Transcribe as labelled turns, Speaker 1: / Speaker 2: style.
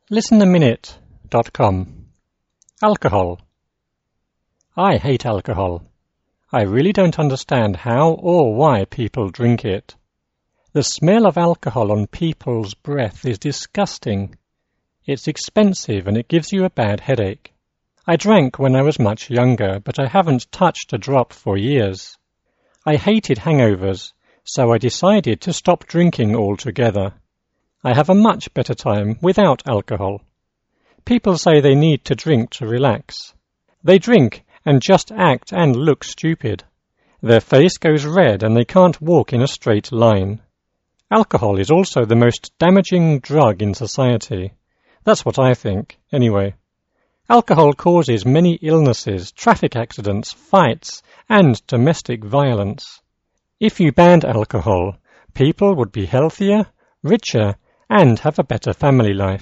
Speaker 1: ListenAminute.com. Alcohol. I hate alcohol. I really don't understand how or why people drink it. The smell of alcohol on people's breath is disgusting. It's expensive and it gives you a bad headache. I drank when I was much younger, but I haven't touched a drop for years. I hated hangovers, so I decided to stop drinking altogether. I have a much better time without alcohol. People say they need to drink to relax. They drink and just act and look stupid. Their face goes red and they can't walk in a straight line. Alcohol is also the most damaging drug in society. That's what I think, anyway. Alcohol causes many illnesses, traffic accidents, fights, and domestic violence. If you banned alcohol, people would be healthier, richer, and have a better family life.